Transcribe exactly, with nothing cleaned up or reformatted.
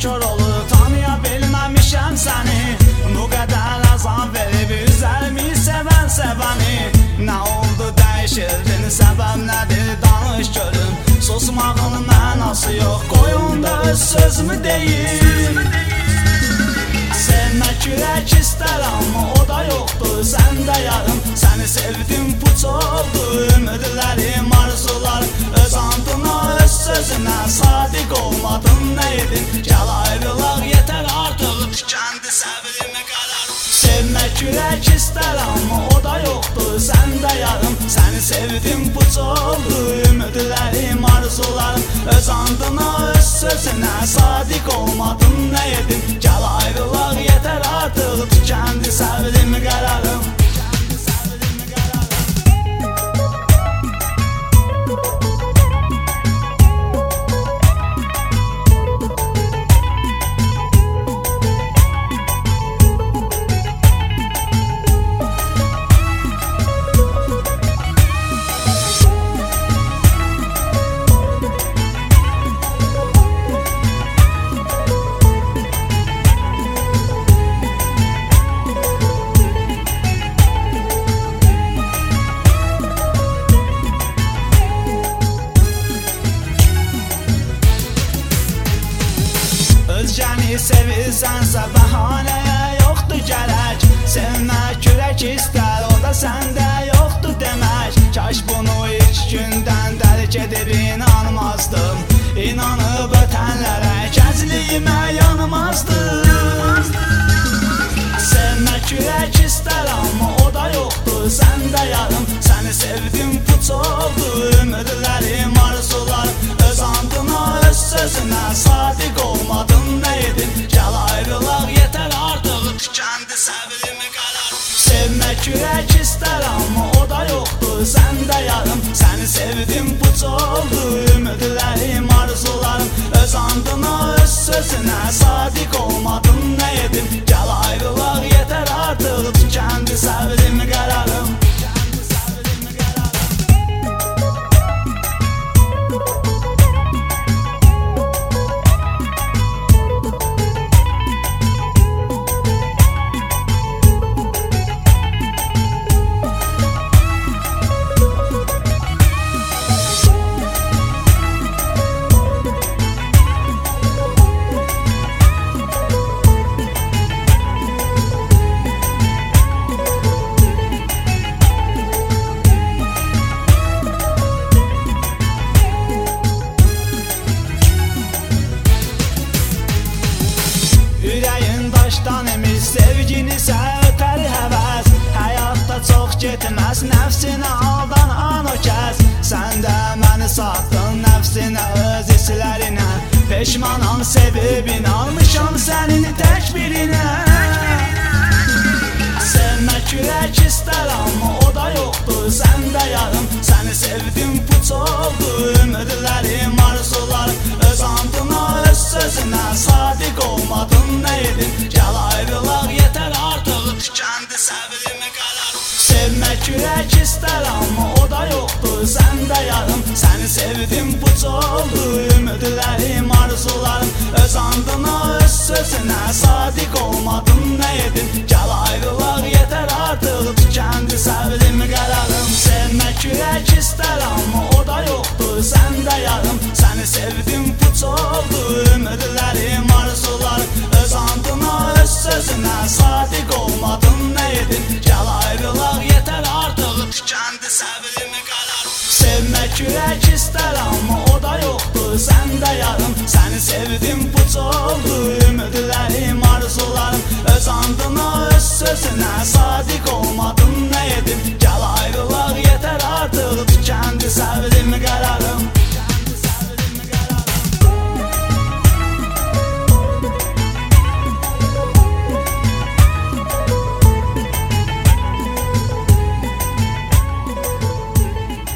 kör olub tanıya bilməmişəm səni. Bu qədər əzab verib üzərimi sevən sevəni. Nə oldu dəyişildin, səbəb nədir danış görüm. Susmağın mənası yox, qoyun da öz sözümü deyim. Sevmək ürək istər amma o da yoxdur, səndə yarım. Səni sevdim puç oldu, ümidlərim, arzularım. Öz andına, öz sözünə sadiq olmadın, nə edin? Gəl ayrılaq, yetər artıq, tükəndi səbrimi qərarım. Sevmək ürək istər amma o da yoxdur, səndə yarım. Səni sevdim puç oldu, ümidlərim, arzularım. Öz andına, öz sözünə sadiq olmadın, nə edin? Gəl ayrılaq, yetər artıq, tükəndi səbrimi qərarım. Özgəni sevirsənsə bəhanəyə yoxdur gərək. Sevmək ürək istər, o da səndə yoxdur demək. Kaş bunu ilk gündən dərk edib inanmazdım. İnanıb ötənlərə gəzliyimə yanmazdım. Sevmək ürək istər amma o da yoxdur, səndə yarım. Səni sevdim puç oldu, ümidlərim, arzularım. Öz andına, öz sözünə sadiq olmadın, nə edin? Gəl ayrılaq, yetər artıq, tükəndi səbrimi qərarım. Sevmək ürək istər amma o da yoxdur, səndə yarım. Səni sevdim puç oldu, ümidlərim, arzularım. Öz andına, öz sözünə sadiq olmadın, nə edin? Gəl ayrılaq, yetər artıq, tükəndi səbrimi qərarım. Ürəyin daşdan imiş, sevgini sə ötər həvəs. Həyatda çox getməz, nəfsinə aldan an o kəs. Sən də məni satdın nəfsinə, öz hisslərinə. Peşmanam sevib inanmışam sənin tək birinə. Sevmək ürək istər amma o da yoxdur, səndə yarım. Səni sevdim puç oldu, ümidlərim, arzularım. Öz andına, öz sözünə sadiq olmadın, nə edin? Gəl ayrılaq, yetər artıq, tükəndi səbrimi qərarım. Sevmək ürək istər amma o da yoxdur, səndə yarım. Səni sevdim puç oldu, ümidlərim, arzularım. Öz andına, öz sözünə sadiq olmadın, nə edin? Gəl ayrılaq, yetər artıq, tükəndi səbrimi qərarım. Sevmək ürək istər amma o da yoxdur, səndə yarım. Səni sevdim puç oldu, ümidlərim, arzularım. Öz andına, öz sözünə sadiq olmadın, nə edin? Gəl ayrılaq, yetər artıq, tükəndi səbrimi qərarım. Sevmək ürək istər amma o da yoxdur, səndə yarım. Səni sevdim puç oldu, ümidlərim, arzularım. Öz andına, öz sözünə sadiq olmadın, nə edin?